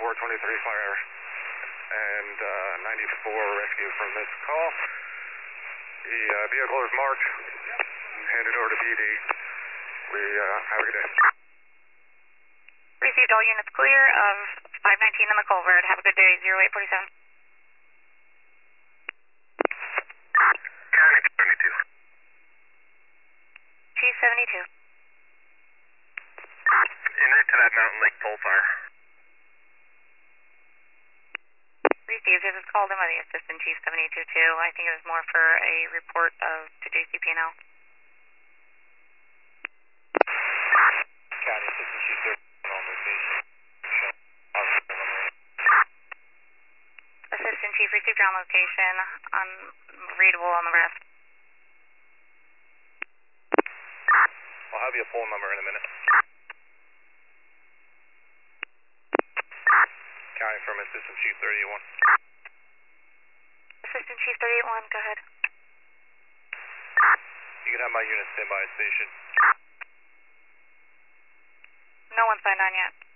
423 fire and 94 rescue from this call. The vehicle is marked and handed over to PD. We have a good day. Received all units clear of 519 in the culvert. Have a good day, 0847. County 72. Chief 72. En route to that Mountain Lake pole fire. Received. It was called in by the Assistant Chief 72 too. I think it was more for a report to JCP&L. County Assistant Chief 30 on location. Assistant Chief received your on location. Unreadable on the rest. I'll have you a phone number in a minute. County from Assistant Chief 31. Assistant Chief 381, go ahead. You can have my unit stand by at station. No one signed on yet.